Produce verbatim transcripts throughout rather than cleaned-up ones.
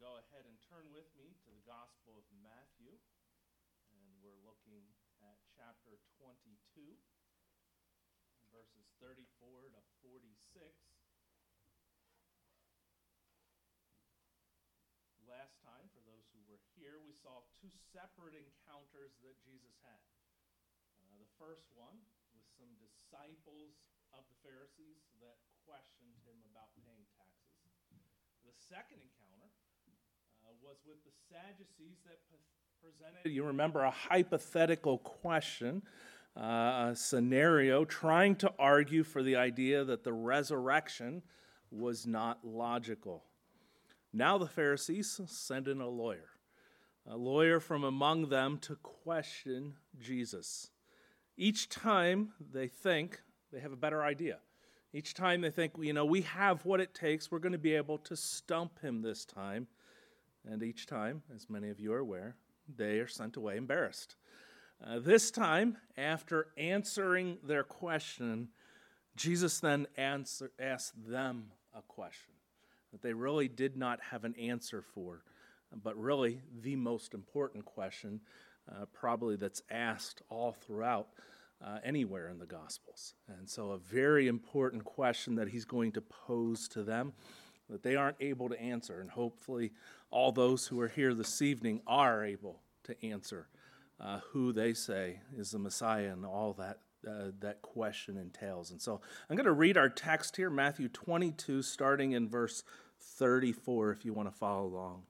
Go ahead and turn with me to the Gospel of Matthew, and we're looking at chapter twenty-two, verses thirty-four to forty-six. Last time, for those who were here, we saw two separate encounters that Jesus had. Uh, the first one with some disciples of the Pharisees that questioned him about paying taxes. The second encounter uh, was with the Sadducees that p- presented, you remember, a hypothetical question, uh, a scenario, trying to argue for the idea that the resurrection was not logical. Now the Pharisees send in a lawyer, a lawyer from among them to question Jesus. Each time they think they have a better idea. Each time they think, you know, we have what it takes. We're going to be able to stump him this time. And each time, as many of you are aware, they are sent away embarrassed. Uh, this time, after answering their question, Jesus then answer, asked them a question that they really did not have an answer for, but really the most important question uh, probably that's asked all throughout uh, anywhere in the Gospels. And so a very important question that he's going to pose to them that they aren't able to answer. And hopefully all those who are here this evening are able to answer uh, who they say is the Messiah and all that uh, that question entails. And so I'm going to read our text here, Matthew twenty-two, starting in verse thirty-four, if you want to follow along.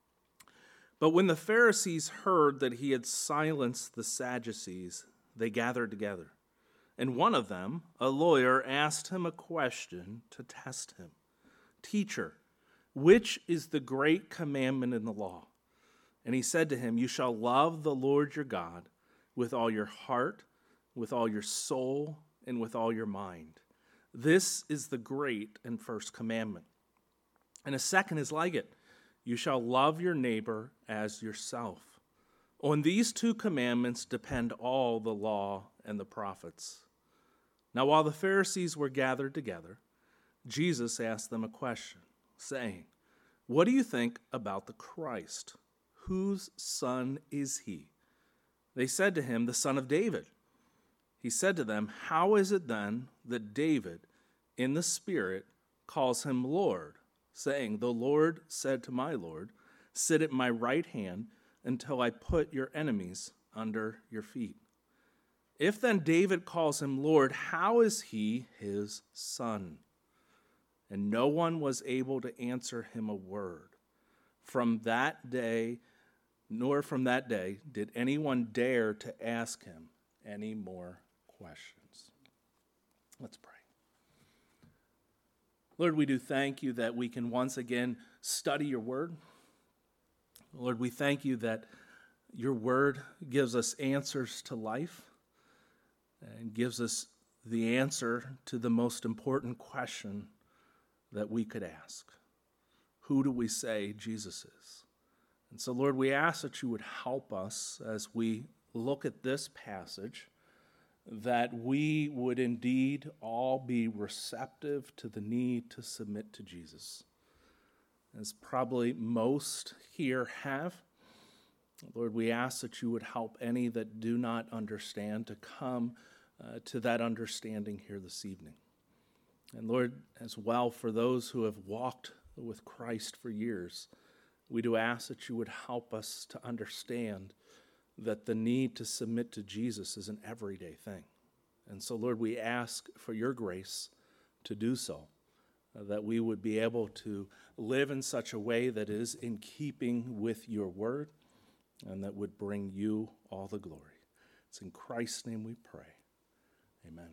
But when the Pharisees heard that he had silenced the Sadducees, they gathered together. And one of them, a lawyer, asked him a question to test him. Teacher, which is the great commandment in the law? And he said to him, you shall love the Lord your God with all your heart, with all your soul, and with all your mind. This is the great and first commandment. And a second is like it. You shall love your neighbor as yourself. On these two commandments depend all the law and the prophets. Now while the Pharisees were gathered together, Jesus asked them a question, saying, what do you think about the Christ? Whose son is he? They said to him, the son of David. He said to them, how is it then that David, in the Spirit, calls him Lord, saying, the Lord said to my Lord, sit at my right hand until I put your enemies under your feet. If then David calls him Lord, how is he his son? And no one was able to answer him a word. From that day, nor from that day, did anyone dare to ask him any more questions. Let's pray. Lord, we do thank you that we can once again study your word. Lord, we thank you that your word gives us answers to life and gives us the answer to the most important question that we could ask. Who do we say Jesus is? And so, Lord, we ask that you would help us as we look at this passage, that we would indeed all be receptive to the need to submit to Jesus. As probably most here have, Lord, we ask that you would help any that do not understand to come uh, to that understanding here this evening. And Lord, as well, for those who have walked with Christ for years, we do ask that you would help us to understand that the need to submit to Jesus is an everyday thing. And so, Lord, we ask for your grace to do so, uh, that we would be able to live in such a way that is in keeping with your word and that would bring you all the glory. It's in Christ's name we pray. Amen.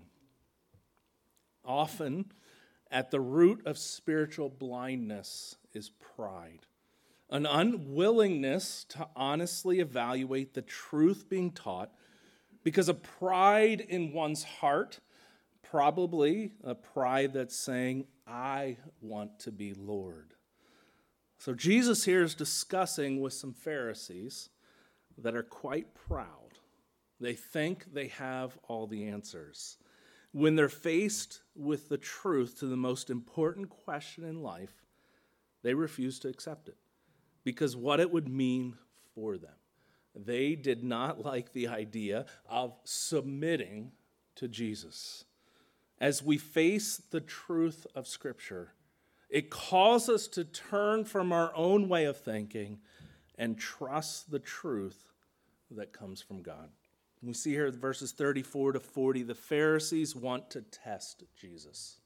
Often, at the root of spiritual blindness is pride, an unwillingness to honestly evaluate the truth being taught because of pride in one's heart, probably a pride that's saying, I want to be Lord. So Jesus here is discussing with some Pharisees that are quite proud. They think they have all the answers. When they're faced with the truth to the most important question in life, they refuse to accept it. because what it would mean for them. They did not like the idea of submitting to Jesus. As we face the truth of Scripture, it calls us to turn from our own way of thinking and trust the truth that comes from God. We see here in verses thirty-four to forty, the Pharisees want to test Jesus.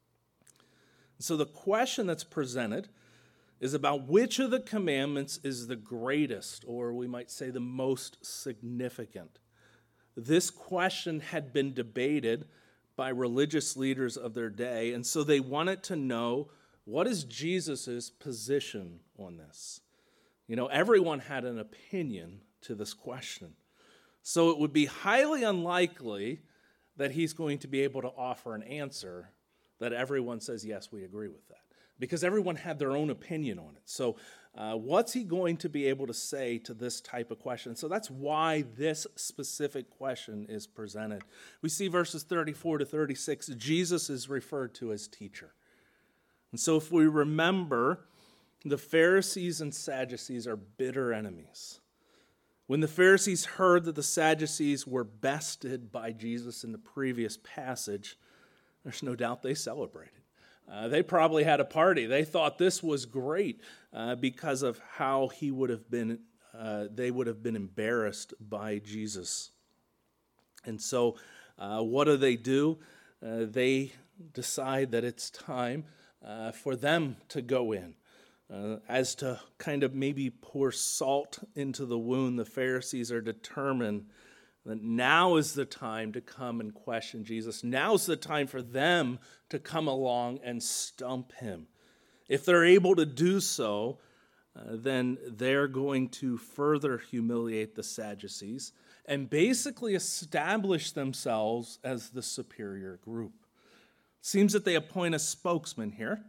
So the question that's presented is about which of the commandments is the greatest, or we might say the most significant. This question had been debated by religious leaders of their day, and so they wanted to know, what is Jesus' position on this? You know, everyone had an opinion to this question. So it would be highly unlikely that he's going to be able to offer an answer that everyone says, yes, we agree with that. Because everyone had their own opinion on it. So uh, what's he going to be able to say to this type of question? So that's why this specific question is presented. We see verses thirty-four to thirty-six, Jesus is referred to as teacher. And so if we remember, the Pharisees and Sadducees are bitter enemies. When the Pharisees heard that the Sadducees were bested by Jesus in the previous passage, there's no doubt they celebrated. Uh, they probably had a party. They thought this was great uh, because of how he would have been, uh, they would have been embarrassed by Jesus. And so uh, what do they do? Uh, they decide that it's time uh, for them to go in. Uh, as to kind of maybe pour salt into the wound, the Pharisees are determined that now is the time to come and question Jesus. Now's the time for them to come along and stump him. If they're able to do so, uh, then they're going to further humiliate the Sadducees and basically establish themselves as the superior group. Seems that they appoint a spokesman here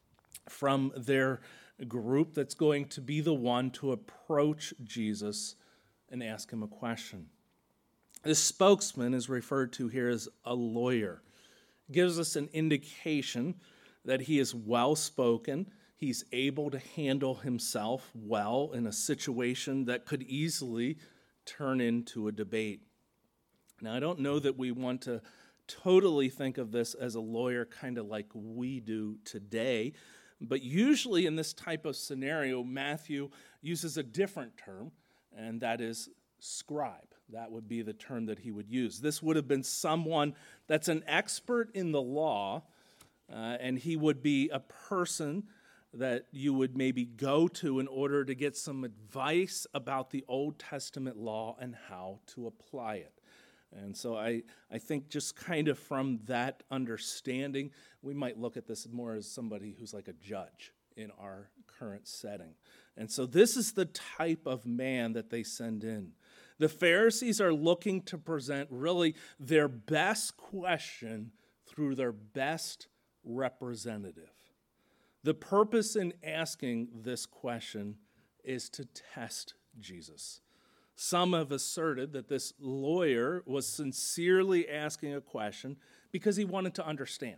from their group that's going to be the one to approach Jesus and ask him a question. This spokesman is referred to here as a lawyer. It gives us an indication that he is well-spoken. He's able to handle himself well in a situation that could easily turn into a debate. Now, I don't know that we want to totally think of this as a lawyer kind of like we do today, but usually in this type of scenario, Matthew uses a different term, and that is scribe. That would be the term that he would use. This would have been someone that's an expert in the law, uh, and he would be a person that you would maybe go to in order to get some advice about the Old Testament law and how to apply it. And so I, I think just kind of from that understanding, we might look at this more as somebody who's like a judge in our current setting. And so this is the type of man that they send in. The Pharisees are looking to present really their best question through their best representative. The purpose in asking this question is to test Jesus. Some have asserted that this lawyer was sincerely asking a question because he wanted to understand.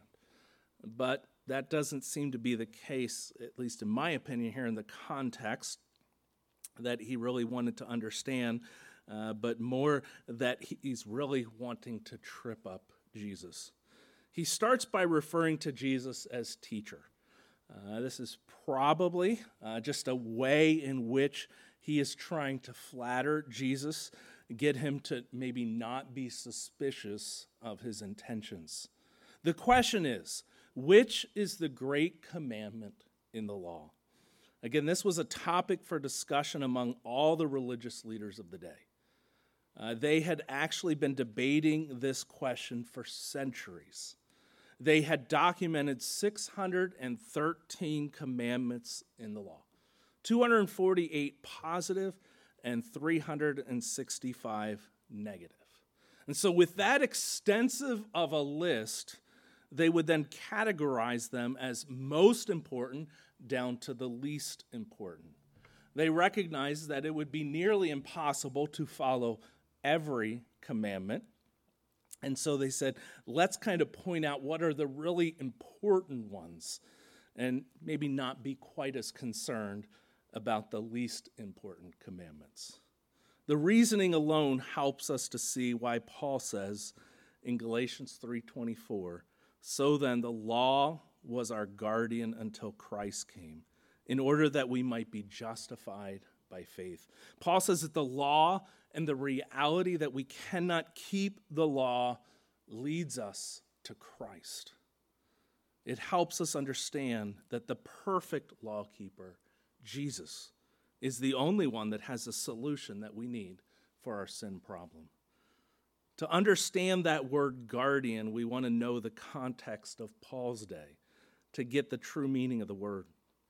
But that doesn't seem to be the case, at least in my opinion, here in the context, that he really wanted to understand, uh, but more that he's really wanting to trip up Jesus. He starts by referring to Jesus as teacher. Uh, this is probably uh, just a way in which he is trying to flatter Jesus, get him to maybe not be suspicious of his intentions. The question is, which is the great commandment in the law? Again, this was a topic for discussion among all the religious leaders of the day. Uh, they had actually been debating this question for centuries. They had documented six hundred thirteen commandments in the law, two hundred forty-eight positive and three hundred sixty-five negative. And so with that extensive of a list, they would then categorize them as most important down to the least important. They recognized that it would be nearly impossible to follow every commandment. And so they said, let's kind of point out what are the really important ones and maybe not be quite as concerned about the least important commandments. The reasoning alone helps us to see why Paul says in Galatians three twenty-four, "So then the law was our guardian until Christ came, in order that we might be justified by faith." Paul says that the law and the reality that we cannot keep the law leads us to Christ. It helps us understand that the perfect lawkeeper, Jesus, is the only one that has a solution that we need for our sin problem. To understand that word guardian, we want to know the context of Paul's day to get the true meaning of the word.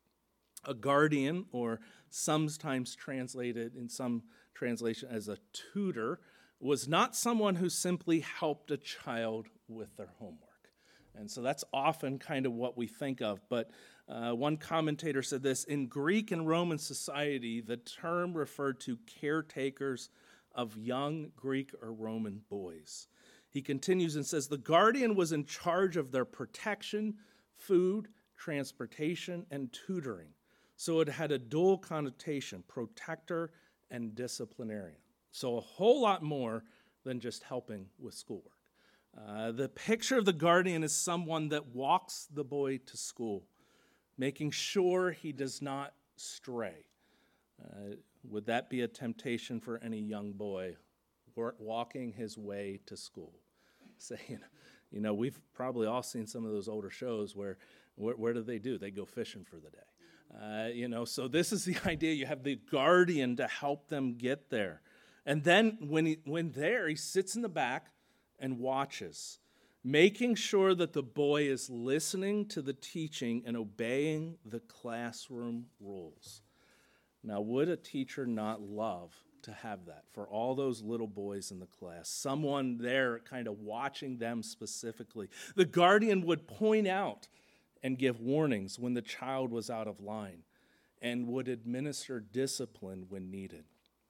A guardian, or sometimes translated in some translation as a tutor, was not someone who simply helped a child with their homework. And so that's often kind of what we think of. But uh, one commentator said this: in Greek and Roman society, the term referred to caretakers of young Greek or Roman boys. He continues and says, the guardian was in charge of their protection, food, transportation, and tutoring. So it had a dual connotation, protector and disciplinarian. So a whole lot more than just helping with schoolwork. Uh, the picture of the guardian is someone that walks the boy to school, making sure he does not stray. Uh, would that be a temptation for any young boy walking his way to school? Saying, you know, we've probably all seen some of those older shows where, where, where do they do? They go fishing for the day. Uh, you know, so this is the idea. You have the guardian to help them get there. And then when he, when there, he sits in the back and watches, making sure that the boy is listening to the teaching and obeying the classroom rules. Now, would a teacher not love to have that for all those little boys in the class? Someone there kind of watching them specifically. The guardian would point out and give warnings when the child was out of line and would administer discipline when needed.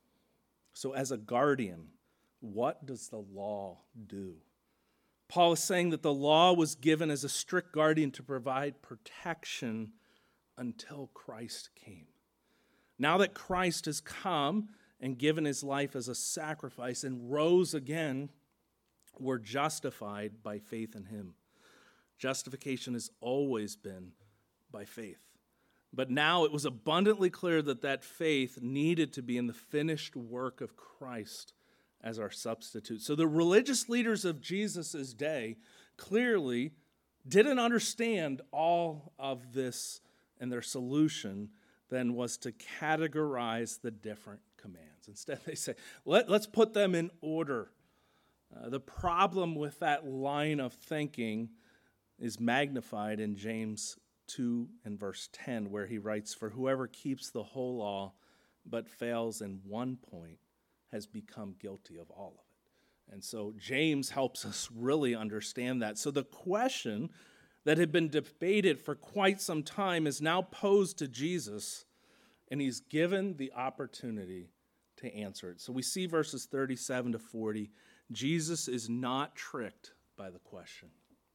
So as a guardian, what does the law do? Paul is saying that the law was given as a strict guardian to provide protection until Christ came. Now that Christ has come and given his life as a sacrifice and rose again, we're justified by faith in him. Justification has always been by faith. But now it was abundantly clear that that faith needed to be in the finished work of Christ as our substitute. So the religious leaders of Jesus' day clearly didn't understand all of this, and their solution then was to categorize the different commands. Instead, they say, Let, let's put them in order. Uh, the problem with that line of thinking is magnified in James two and verse ten, where he writes, "For whoever keeps the whole law but fails in one point has become guilty of all of it." And so James helps us really understand that. So the question that had been debated for quite some time is now posed to Jesus, and he's given the opportunity to answer it. So we see verses thirty-seven to forty. Jesus is not tricked by the question.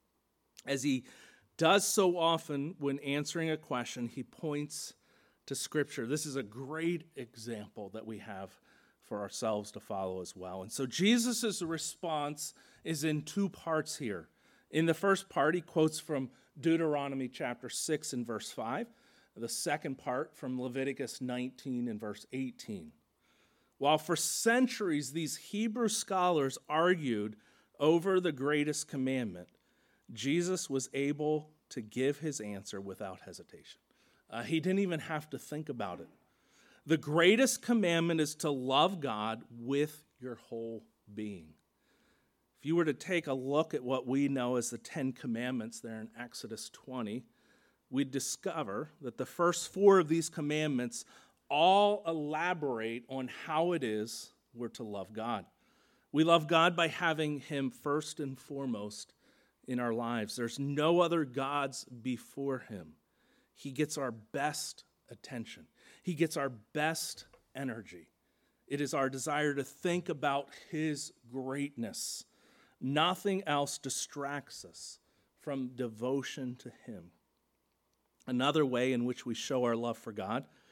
As he does so often when answering a question, he points to Scripture. This is a great example that we have for ourselves to follow as well. And so Jesus' response is in two parts here. In the first part, he quotes from Deuteronomy chapter six and verse five. The second part from Leviticus nineteen and verse eighteen. While for centuries these Hebrew scholars argued over the greatest commandment, Jesus was able to give his answer without hesitation. Uh, he didn't even have to think about it. The greatest commandment is to love God with your whole being. If you were to take a look at what we know as the Ten Commandments there in Exodus twenty, we'd discover that the first four of these commandments all elaborate on how it is we're to love God. We love God by having him first and foremost in our lives. There's no other gods before him. He gets our best attention. He gets our best energy. It is our desire to think about his greatness. Nothing else distracts us from devotion to him. Another way in which we show our love for God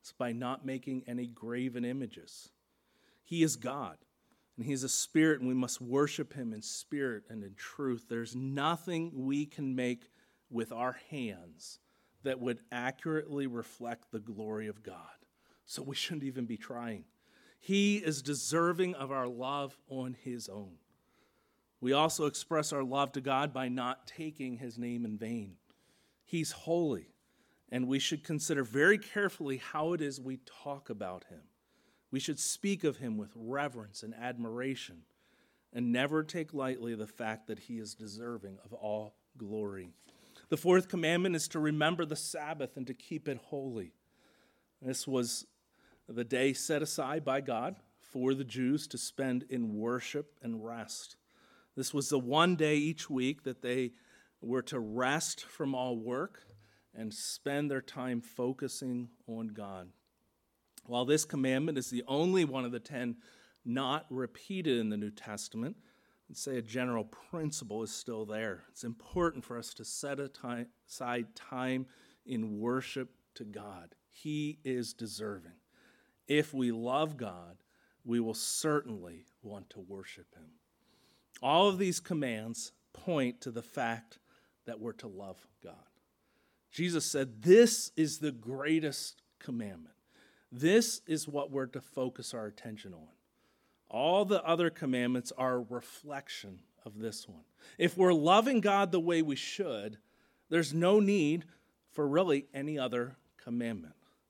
It's by not making any graven images. He is God, and he is a spirit, and we must worship him in spirit and in truth. There's nothing we can make with our hands that would accurately reflect the glory of God. So we shouldn't even be trying. He is deserving of our love on his own. We also express our love to God by not taking his name in vain. He's holy, and we should consider very carefully how it is we talk about him. We should speak of him with reverence and admiration, and never take lightly the fact that he is deserving of all glory. The fourth commandment is to remember the Sabbath and to keep it holy. This was the day set aside by God for the Jews to spend in worship and rest. This was the one day each week that they were to rest from all work and spend their time focusing on God. While this commandment is the only one of the ten not repeated in the New Testament, I'd say a general principle is still there. It's important for us to set aside time in worship to God. He is deserving. If we love God, we will certainly want to worship him. All of these commands point to the fact that we're to love God. Jesus said, this is the greatest commandment. This is what we're to focus our attention on. All the other commandments are a reflection of this one. If we're loving God the way we should, there's no need for really any other commandment.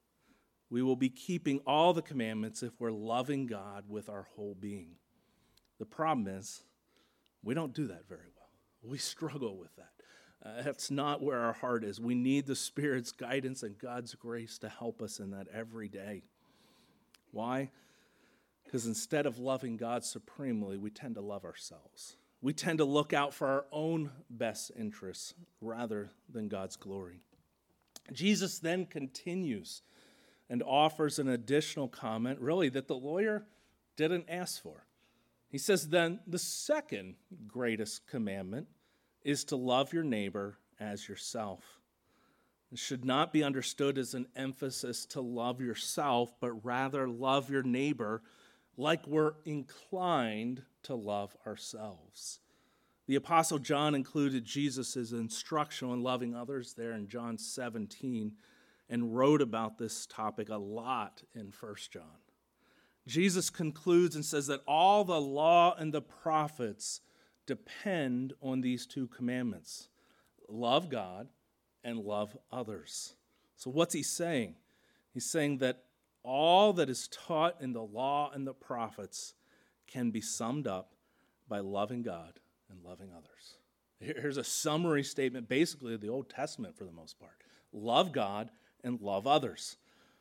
We will be keeping all the commandments if we're loving God with our whole being. The problem is, we don't do that very well. We struggle with that. Uh, that's not where our heart is. We need the Spirit's guidance and God's grace to help us in that every day. Why? Because instead of loving God supremely, we tend to love ourselves. We tend to look out for our own best interests rather than God's glory. Jesus then continues and offers an additional comment, really, that the lawyer didn't ask for. He says, then the second greatest commandment is to love your neighbor as yourself. It should not be understood as an emphasis to love yourself, but rather love your neighbor like we're inclined to love ourselves. The Apostle John included Jesus' instruction on loving others there in John seventeen and wrote about this topic a lot in First John. Jesus concludes and says that all the law and the prophets depend on these two commandments. Love God and love others. So what's he saying? He's saying that all that is taught in the law and the prophets can be summed up by loving God and loving others. Here's a summary statement basically of the Old Testament for the most part. Love God and love others.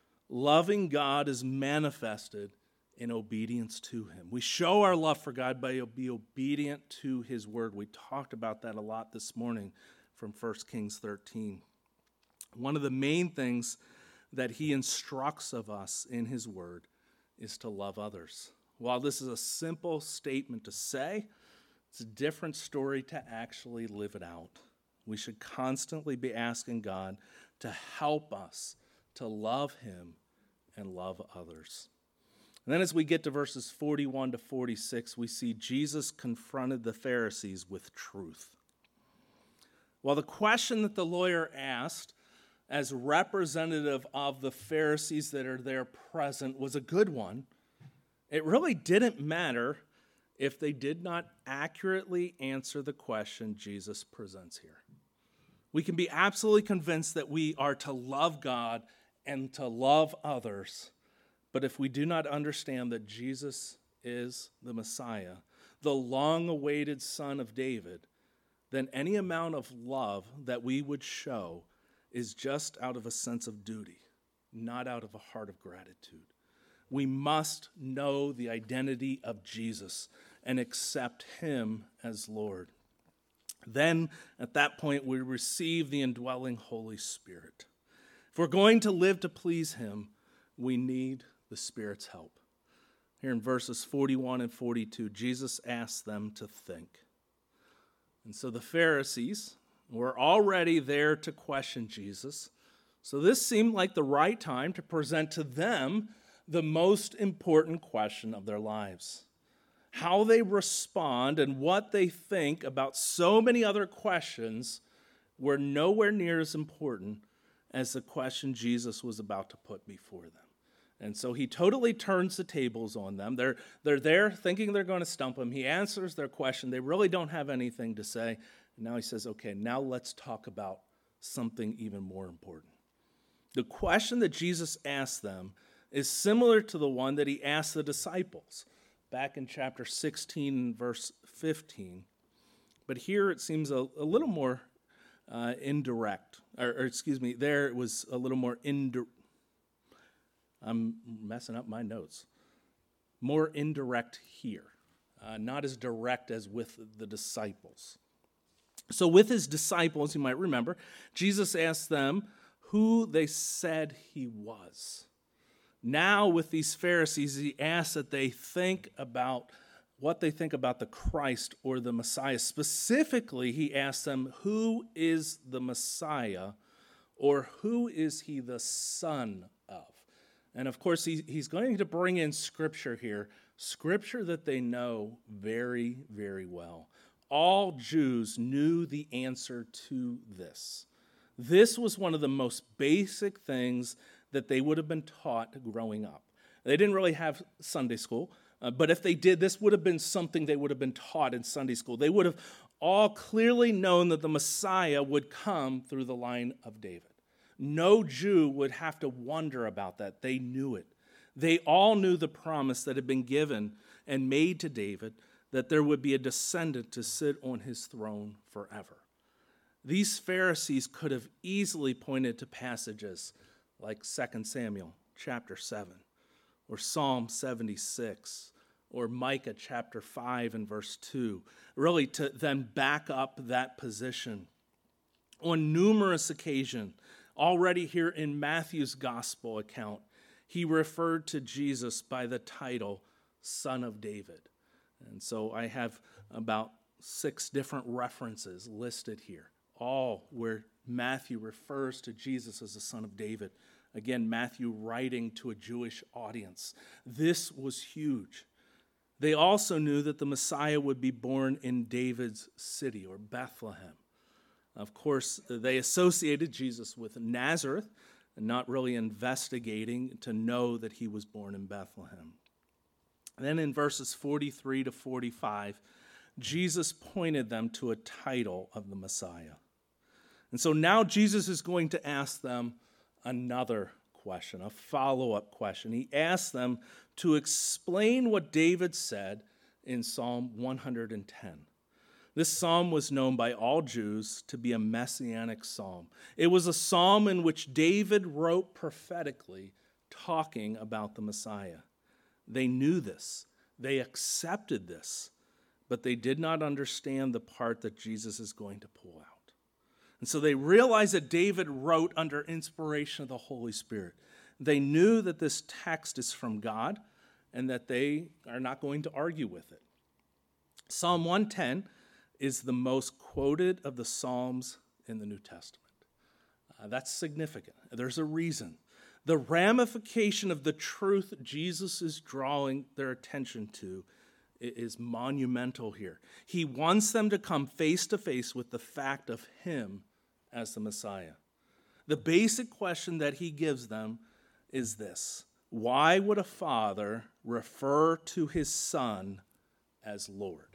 Loving God is manifested in obedience to him. We show our love for God by being obedient to his word. We talked about that a lot this morning from First Kings thirteen. One of the main things that he instructs of us in his word is to love others. While this is a simple statement to say, it's a different story to actually live it out. We should constantly be asking God to help us to love him and love others. And then as we get to verses forty-one to forty-six, we see Jesus confronted the Pharisees with truth. While the question that the lawyer asked as representative of the Pharisees that are there present was a good one, it really didn't matter if they did not accurately answer the question Jesus presents here. We can be absolutely convinced that we are to love God and to love others, but if we do not understand that Jesus is the Messiah, the long-awaited Son of David, then any amount of love that we would show is just out of a sense of duty, not out of a heart of gratitude. We must know the identity of Jesus and accept him as Lord. Then, at that point, we receive the indwelling Holy Spirit. If we're going to live to please him, we need the Spirit's help. Here in verses forty-one and forty-two, Jesus asks them to think. And so the Pharisees were already there to question Jesus, So this seemed like the right time to present to them the most important question of their lives. How they respond and what they think about so many other questions were nowhere near as important as the question Jesus was about to put before them. And so he totally turns the tables on them. They're, they're there thinking they're going to stump him. He answers their question. They really don't have anything to say. And now he says, okay, now let's talk about something even more important. The question that Jesus asked them is similar to the one that he asked the disciples back in chapter sixteen, verse fifteen. But here it seems a, a little more uh, indirect. Or, or excuse me, there it was a little more indirect. I'm messing up my notes. More indirect here. Uh, not as direct as with the disciples. So with his disciples, you might remember, Jesus asked them who they said he was. Now with these Pharisees, he asks that they think about what they think about the Christ or the Messiah. Specifically, he asks them, who is the Messiah, or who is he the son of? And of course, he, he's going to bring in scripture here, scripture that they know very, very well. All Jews knew the answer to this. This was one of the most basic things that they would have been taught growing up. They didn't really have Sunday school, uh, but if they did, this would have been something they would have been taught in Sunday school. They would have all clearly known that the Messiah would come through the line of David. No Jew would have to wonder about that. They knew it. They all knew the promise that had been given and made to David that there would be a descendant to sit on his throne forever. These Pharisees could have easily pointed to passages like Second Samuel chapter seven, or Psalm seventy-six, or Micah chapter five and verse two, really to then back up that position. On numerous occasions, already here in Matthew's gospel account, he referred to Jesus by the title Son of David. And so I have about six different references listed here, all where Matthew refers to Jesus as the Son of David. Again, Matthew writing to a Jewish audience. This was huge. They also knew that the Messiah would be born in David's city, or Bethlehem. Of course, they associated Jesus with Nazareth, and not really investigating to know that he was born in Bethlehem. Then in verses forty-three to forty-five, Jesus pointed them to a title of the Messiah. And so now Jesus is going to ask them another question, a follow-up question. He asks them to explain what David said in Psalm one hundred ten. This psalm was known by all Jews to be a messianic psalm. It was a psalm in which David wrote prophetically, talking about the Messiah. They knew this. They accepted this, but they did not understand the part that Jesus is going to pull out. And so they realized that David wrote under inspiration of the Holy Spirit. They knew that this text is from God and that they are not going to argue with it. Psalm one ten is the most quoted of the Psalms in the New Testament. Uh, that's significant. There's a reason. The ramification of the truth Jesus is drawing their attention to is monumental here. He wants them to come face to face with the fact of him as the Messiah. The basic question that he gives them is this: why would a father refer to his son as Lord?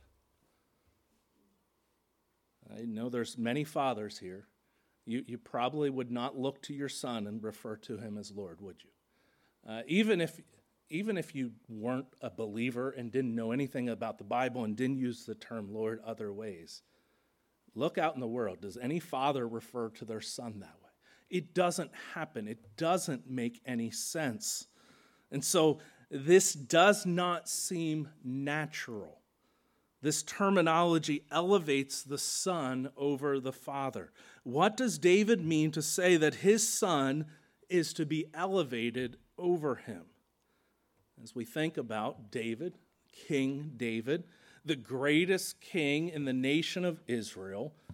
I know there's many fathers here. You, you probably would not look to your son and refer to him as Lord, would you? Uh, even if even if you weren't a believer and didn't know anything about the Bible and didn't use the term Lord other ways, look out in the world. Does any father refer to their son that way? It doesn't happen. It doesn't make any sense. And so this does not seem natural. This terminology elevates the Son over the Father. What does David mean to say that his Son is to be elevated over him? As we think about David, King David, the greatest king in the nation of Israel,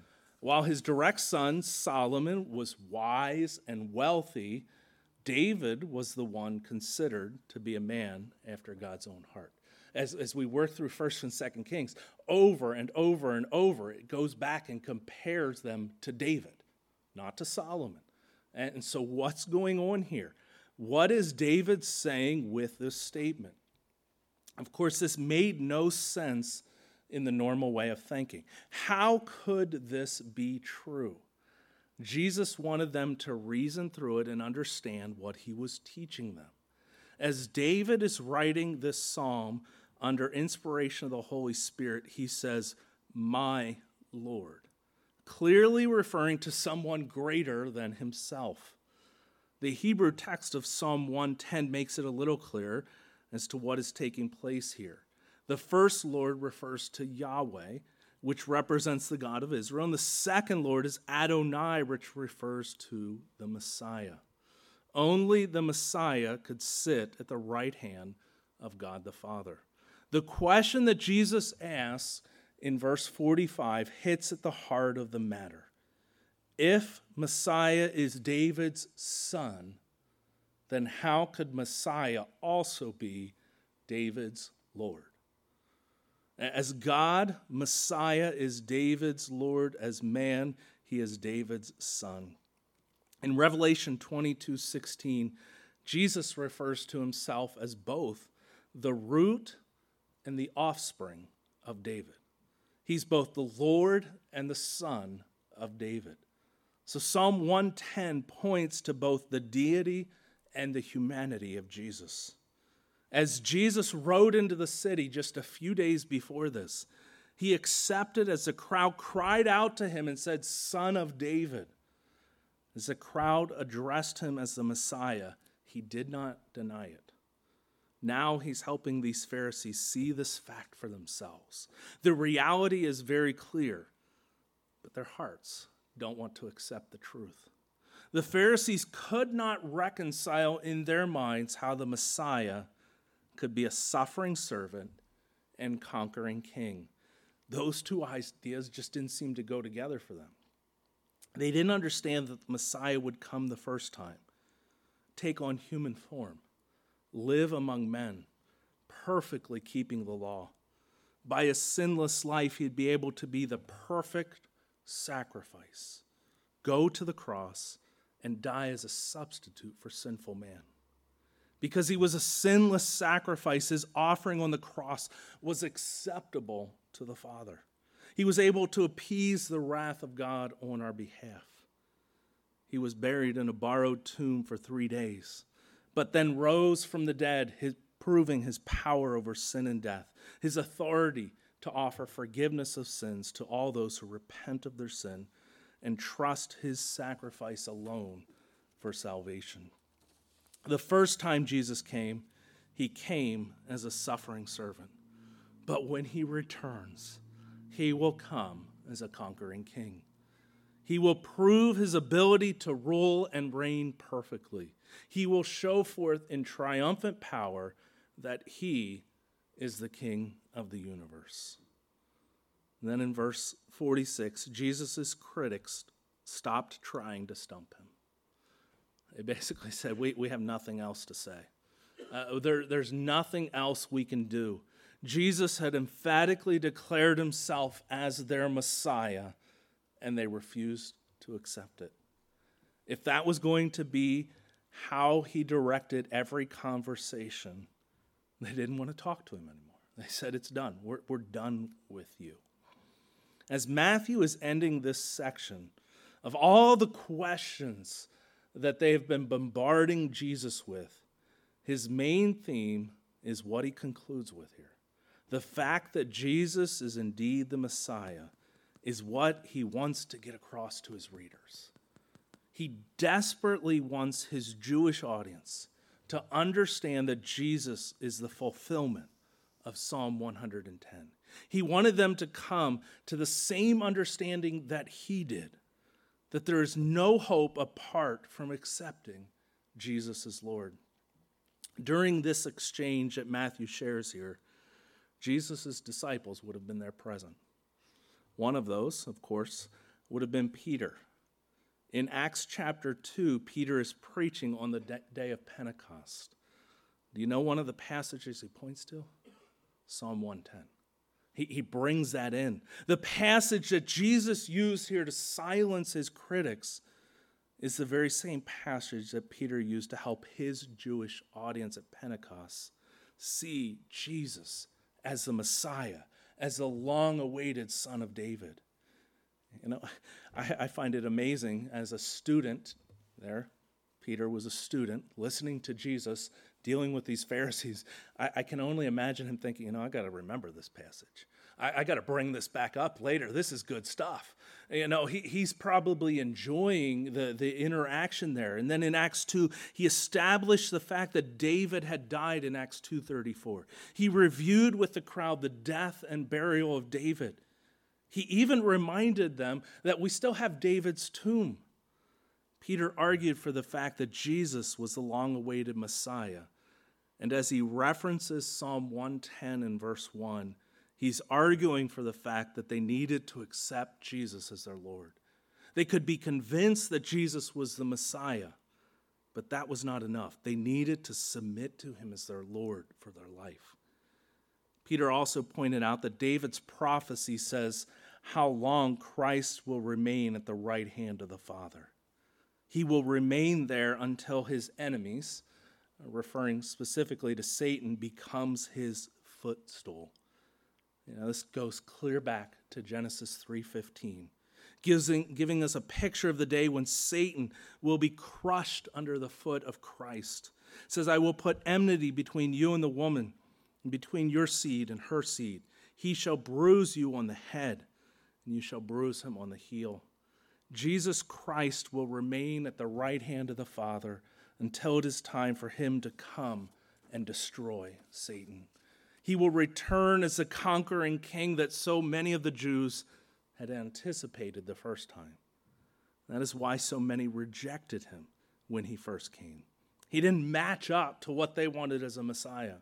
While his direct son, Solomon, was wise and wealthy, David was the one considered to be a man after God's own heart. As, as we work through First and Second Kings, over and over and over, it goes back and compares them to David, not to Solomon. And, and so what's going on here? What is David saying with this statement? Of course, this made no sense in the normal way of thinking. How could this be true? Jesus wanted them to reason through it and understand what he was teaching them. As David is writing this psalm under inspiration of the Holy Spirit, he says, "My Lord," clearly referring to someone greater than himself. The Hebrew text of Psalm one ten makes it a little clearer as to what is taking place here. The first Lord refers to Yahweh, which represents the God of Israel, and the second Lord is Adonai, which refers to the Messiah. Only the Messiah could sit at the right hand of God the Father. The question that Jesus asks in verse forty-five hits at the heart of the matter. If Messiah is David's son, then how could Messiah also be David's Lord? As God, Messiah is David's Lord. As man, he is David's son. In Revelation twenty-two sixteen, Jesus refers to himself as both the root and the offspring of David. He's both the Lord and the Son of David. So Psalm one ten points to both the deity and the humanity of Jesus. As Jesus rode into the city just a few days before this, he accepted as the crowd cried out to him and said, "Son of David." As the crowd addressed him as the Messiah, he did not deny it. Now he's helping these Pharisees see this fact for themselves. The reality is very clear, but their hearts don't want to accept the truth. The Pharisees could not reconcile in their minds how the Messiah could be a suffering servant and conquering king. Those two ideas just didn't seem to go together for them. They didn't understand that the Messiah would come the first time, take on human form, live among men, perfectly keeping the law. By a sinless life, he'd be able to be the perfect sacrifice, go to the cross, and die as a substitute for sinful man. Because he was a sinless sacrifice, his offering on the cross was acceptable to the Father. He was able to appease the wrath of God on our behalf. He was buried in a borrowed tomb for three days, but then rose from the dead, his, proving his power over sin and death, his authority to offer forgiveness of sins to all those who repent of their sin and trust his sacrifice alone for salvation. The first time Jesus came, he came as a suffering servant. But when he returns, he will come as a conquering king. He will prove his ability to rule and reign perfectly. He will show forth in triumphant power that he is the King of the universe. And then in verse forty-six, Jesus' critics stopped trying to stump him. They basically said, we, we have nothing else to say. Uh, there, there's nothing else we can do. Jesus had emphatically declared himself as their Messiah, and they refused to accept it. If that was going to be how he directed every conversation, they didn't want to talk to him anymore. They said, it's done. We're, we're done with you. As Matthew is ending this section, of all the questions that they have been bombarding Jesus with, his main theme is what he concludes with here. The fact that Jesus is indeed the Messiah is what he wants to get across to his readers. He desperately wants his Jewish audience to understand that Jesus is the fulfillment of Psalm one hundred ten. He wanted them to come to the same understanding that he did, that there is no hope apart from accepting Jesus as Lord. During this exchange that Matthew shares here, Jesus' disciples would have been there present. One of those, of course, would have been Peter. In Acts chapter two, Peter is preaching on the day of Pentecost. Do you know one of the passages he points to? Psalm one ten. He, he brings that in. The passage that Jesus used here to silence his critics is the very same passage that Peter used to help his Jewish audience at Pentecost see Jesus as the Messiah, as the long-awaited Son of David. You know, I, I find it amazing as a student there, Peter was a student, listening to Jesus, dealing with these Pharisees. I, I can only imagine him thinking, you know, I got to remember this passage. I, I got to bring this back up later. This is good stuff. You know, he, he's probably enjoying the, the interaction there. And then in Acts two, he established the fact that David had died in Acts two thirty-four. He reviewed with the crowd the death and burial of David. He even reminded them that we still have David's tomb. Peter argued for the fact that Jesus was the long-awaited Messiah. And as he references Psalm one ten in verse one, he's arguing for the fact that they needed to accept Jesus as their Lord. They could be convinced that Jesus was the Messiah, but that was not enough. They needed to submit to him as their Lord for their life. Peter also pointed out that David's prophecy says how long Christ will remain at the right hand of the Father. He will remain there until his enemies, referring specifically to Satan, becomes his footstool. You know, this goes clear back to Genesis three fifteen, giving, giving us a picture of the day when Satan will be crushed under the foot of Christ. It says, I will put enmity between you and the woman, and between your seed and her seed. He shall bruise you on the head, and you shall bruise him on the heel. Jesus Christ will remain at the right hand of the Father until it is time for him to come and destroy Satan. He will return as the conquering king that so many of the Jews had anticipated the first time. That is why so many rejected him when he first came. He didn't match up to what they wanted as a Messiah.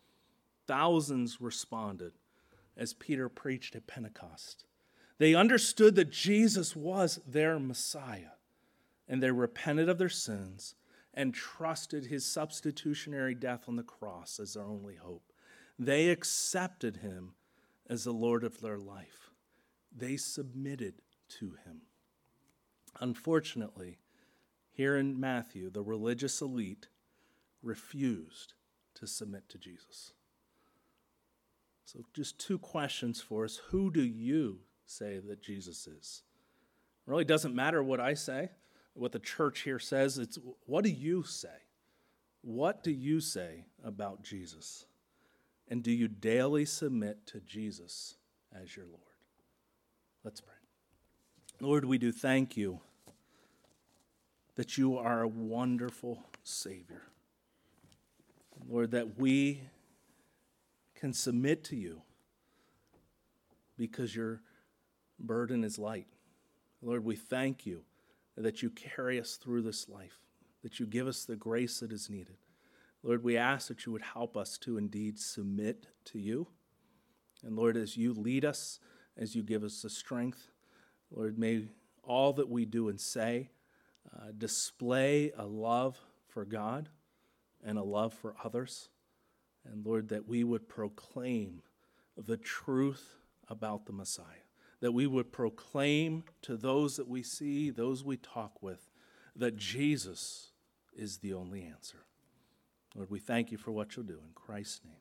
Thousands responded as Peter preached at Pentecost. They understood that Jesus was their Messiah, and they repented of their sins and trusted his substitutionary death on the cross as their only hope. They accepted him as the Lord of their life. They submitted to him. Unfortunately, here in Matthew, the religious elite refused to submit to Jesus. So just two questions for us. Who do you say that Jesus is? It really doesn't matter what I say, what the church here says. It's what do you say? What do you say about Jesus? And do you daily submit to Jesus as your Lord? Let's pray. Lord, we do thank you that you are a wonderful Savior. Lord, that we can submit to you because your burden is light. Lord, we thank you that you carry us through this life, that you give us the grace that is needed. Lord, we ask that you would help us to indeed submit to you. And Lord, as you lead us, as you give us the strength, Lord, may all that we do and say uh, display a love for God and a love for others. And Lord, that we would proclaim the truth about the Messiah, that we would proclaim to those that we see, those we talk with, that Jesus is the only answer. Lord, we thank you for what you'll do in Christ's name.